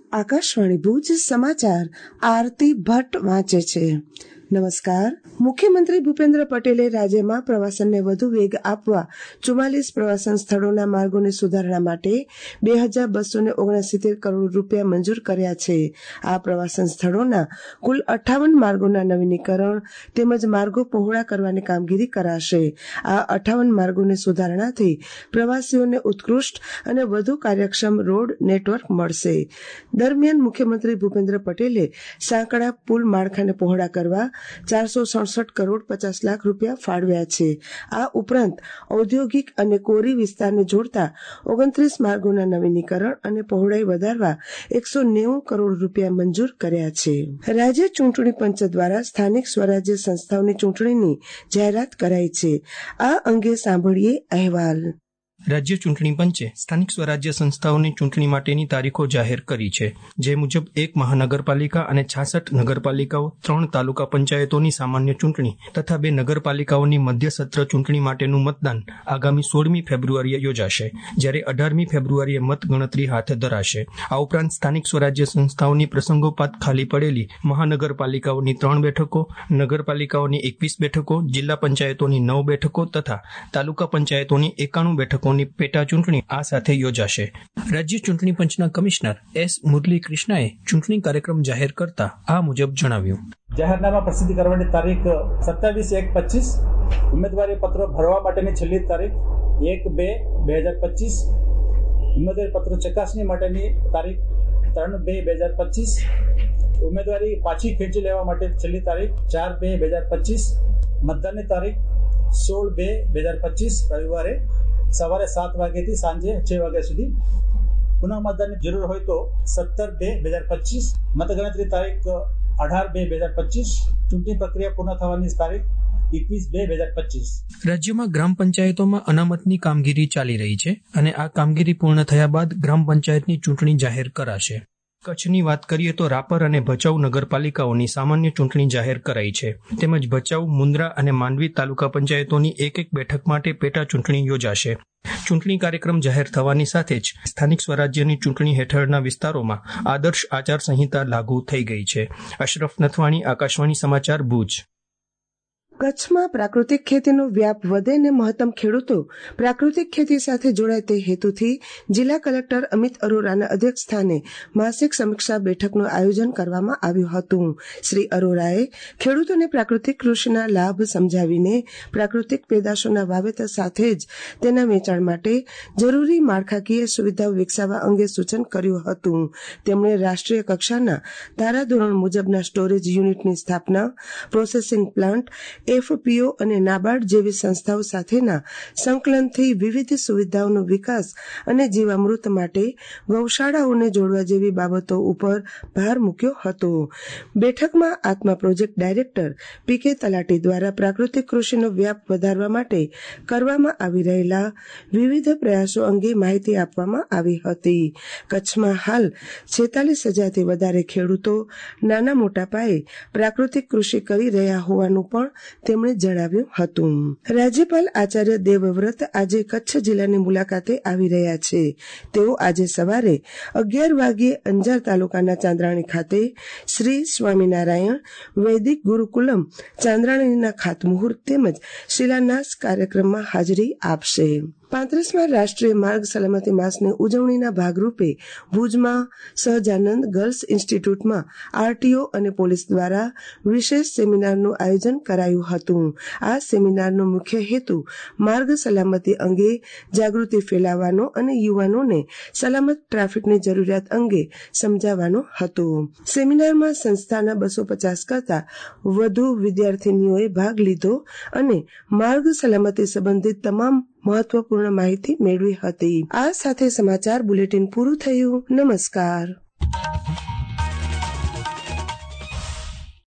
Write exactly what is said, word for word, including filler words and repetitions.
આકાશવાણી ભુજ સમાચાર આરતી ભટ્ટ વાંચે છે. નમસ્કાર. મુખ્યમંત્રી ભૂપેન્દ્ર પટેલે રાજ્યમાં પ્રવાસનને વધુ વેગ આપવા ચુમ્માલીસ પ્રવાસન સ્થળોના માર્ગોની સુધારણા માટે બે હજાર બસો ને ઓગણસિત્તેર કરોડ રૂપિયા મંજૂર કર્યા છે. આ પ્રવાસન સ્થળોના કુલ અઠ્ઠાવન માર્ગોના નવીનીકરણ તેમજ માર્ગો પહોળા કરવાની કામગીરી કરાશે. આ અઠ્ઠાવન માર્ગોની સુધારણાથી પ્રવાસીઓને ઉત્કૃષ્ટ અને વધુ કાર્યક્ષમ રોડ નેટવર્ક મળશે. દરમિયાન મુખ્યમંત્રી ભૂપેન્દ્ર પટેલે સાંકડા પુલ માળખાને પહોળા કરવા ચારસો સડસઠ કરોડ પચાસ લાખ રૂપિયા ફાળવ્યા છે. આ ઉપરાંત ઔદ્યોગિક અને કોરી વિસ્તારને જોડતા ઓગણત્રીસ માર્ગોના નવીનીકરણ અને પહોળાઈ વધારવા એકસો નેવું કરોડ રૂપિયા મંજૂર કર્યા છે. રાજ્ય ચૂંટણી પંચ દ્વારા સ્થાનિક સ્વરાજ્ય સંસ્થાઓની ચૂંટણીની જાહેરાત કરાઈ છે. આ અંગે સાંભળીએ અહેવાલ. રાજ્ય ચૂંટણી પંચે સ્થાનિક સ્વરાજ્ય સંસ્થાઓની ચૂંટણી માટેની તારીખો જાહેર કરી છે. જે મુજબ એક મહાનગરપાલિકા અને છાસઠ નગરપાલિકાઓ, ત્રણ તાલુકા પંચાયતોની સામાન્ય ચૂંટણી તથા બે નગરપાલિકાઓની મધ્ય સત્ર ચૂંટણી માટેનું મતદાન આગામી સોળમી ફેબ્રુઆરીએ યોજાશે, જ્યારે અઢારમી ફેબ્રુઆરીએ મતગણતરી હાથ ધરાશે. આ ઉપરાંત સ્થાનિક સ્વરાજ્ય સંસ્થાઓની પ્રસંગોપાત ખાલી પડેલી મહાનગરપાલિકાઓની ત્રણ બેઠકો, નગરપાલિકાઓની એકવીસ બેઠકો, જિલ્લા પંચાયતોની નવ બેઠકો તથા તાલુકા પંચાયતોની એકાણું બેઠકો ની પેટા ચૂંટણી આ સાથે યોજાશે. રાજ્ય ચૂંટણી પંચના કમિશનર એસ મુરલી કૃષ્ણાએ ચૂંટણી કાર્યક્રમ જાહેર કરતા આ મુજબ જણાવ્યું. જાહેરનામા પ્રસિદ્ધ કરવાની તારીખ સત્યાવીસ એક પચીસ, ઉમેદવારી પત્રો ભરવા માટેની છેલ્લી તારીખ એક બે બે હજાર પચીસ, ઉમેદવારી પત્રો ચકાસણી માટેની તારીખ ત્રણ બે બે હજાર પચીસ, ઉમેદવારી પાછી ખેંચી લેવા માટે છેલ્લી તારીખ ચાર બે બે હજાર પચીસ, મતદાનની તારીખ સોળ બે બે હજાર પચીસ રવિવારે સવારે સાત વાગ્યાથી સાંજે છ વાગ્યા સુધી. પુનઃ મતદાનની જરૂર હોય તો સત્તર બે બે હજાર પચીસ. મતગણતરી તારીખ અઢાર બે બે હજાર પચીસ. ચૂંટણી પ્રક્રિયા પૂર્ણ થવાની તારીખ એકવીસ બે બે હજાર પચીસ. રાજ્યમાં ગ્રામ પંચાયતોમાં અનામતની કામગીરી ચાલી રહી છે અને આ કામગીરી પૂર્ણ થયા બાદ ગ્રામ પંચાયતની ચૂંટણી જાહેર કરાશે. કચ્છની વાત કરીએ તો રાપર અને ભચાઉ નગરપાલિકાઓની સામાન્ય ચૂંટણી જાહેર કરાઈ છે. તેમજ ભચાઉ, મુન્દ્રા અને માંડવી તાલુકા પંચાયતોની એક એક બેઠક માટે પેટા ચૂંટણી યોજાશે. ચૂંટણી કાર્યક્રમ જાહેર થવાની સાથે જ સ્થાનિક સ્વરાજ્યની ચૂંટણી હેઠળના વિસ્તારોમાં આદર્શ આચાર સંહિતા લાગુ થઈ ગઈ છે. અશરફ નથવાણી, આકાશવાણી સમાચાર, ભુજ. કચ્છમાં પ્રાકૃતિક ખેતીનો વ્યાપ વધે અને મહત્તમ ખેડૂતો પ્રાકૃતિક ખેતી સાથે જોડાય તે હેતુથી જિલ્લા કલેક્ટર અમિત અરોરાના અધ્યક્ષસ્થાને માસિક સમીક્ષા બેઠકનું આયોજન કરવામાં આવ્યું હતું. શ્રી અરોરાએ ખેડૂતોને પ્રાકૃતિક કૃષિના લાભ સમજાવીને પ્રાકૃતિક પેદાશોના વાવેતર સાથે જ તેના વેચાણ માટે જરૂરી માળખાકીય સુવિધાઓ વિકસાવવા અંગે સૂચન કર્યું હતું. તેમણે રાષ્ટ્રીય કક્ષાના ધારાધોરણ મુજબના સ્ટોરેજ યુનિટની સ્થાપના, પ્રોસેસિંગ પ્લાન્ટ, એફપીઓ અને નાબાર્ડ જેવી સંસ્થાઓ સાથેના સંકલનથી વિવિધ સુવિધાઓનો વિકાસ અને જીવામૃત માટે ગૌશાળાઓને જોડવા જેવી બાબતો ઉપર ભાર મૂક્યો હતો. બેઠકમાં આત્મા પ્રોજેક્ટ ડાયરેક્ટર પી કે તલાટી દ્વારા પ્રાકૃતિક કૃષિનો વ્યાપ વધારવા માટે કરવામાં આવી રહેલા વિવિધ પ્રયાસો અંગે માહિતી આપવામાં આવી હતી. કચ્છમાં હાલ છેતાલીસ હજારથી વધારે ખેડૂતો નાના મોટા પાયે પ્રાકૃતિક કૃષિ કરી રહ્યા હોવાનું પણ તેમણે જણાવ્યું હતું. રાજ્યપાલ આચાર્ય દેવવ્રત આજે કચ્છ જિલ્લાની મુલાકાતે આવી રહ્યા છે. તેઓ આજે સવારે અગિયાર વાગ્યે અંજાર તાલુકાના ચાંદ્રાણી ખાતે શ્રી સ્વામિનારાયણ વૈદિક ગુરુકુલમ ચાંદ્રાણીના ખાતમુહૂર્ત તેમજ શિલાન્યાસ કાર્યક્રમમાં હાજરી આપશે. પાંત્રીસમાં રાષ્ટ્રીય માર્ગ સલામતી માસની ઉજવણીના ભાગરૂપે ભુજમાં સહજાનંદ ગર્લ્સ ઇન્સ્ટિટ્યૂટમાં આરટીઓ અને પોલીસ દ્વારા વિશેષ સેમિનારનું આયોજન કરાયું હતું. આ સેમિનારનો મુખ્ય હેતુ માર્ગ સલામતી અંગે જાગૃતિ ફેલાવવાનો અને યુવાનોને સલામત ટ્રાફિકની જરૂરિયાત અંગે સમજાવવાનો હતો. સેમિનારમાં સંસ્થાના બસો પચાસ કરતા વધુ વિદ્યાર્થીનીઓએ ભાગ લીધો અને માર્ગ સલામતી સંબંધિત તમામ મહત્વપૂર્ણ માહિતી મેળવી હતી. આ સાથે સમાચાર બુલેટિન પૂરું થયું. નમસ્કાર.